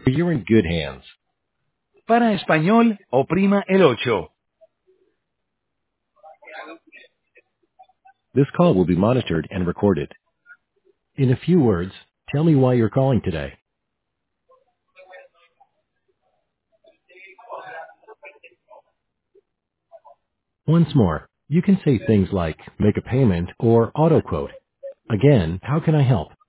You're in good hands. Para español, oprima el ocho. This call will be monitored and recorded. In a few words, tell me why you're calling today. Once more, you can say things like make a payment or auto quote. Again, how can I help?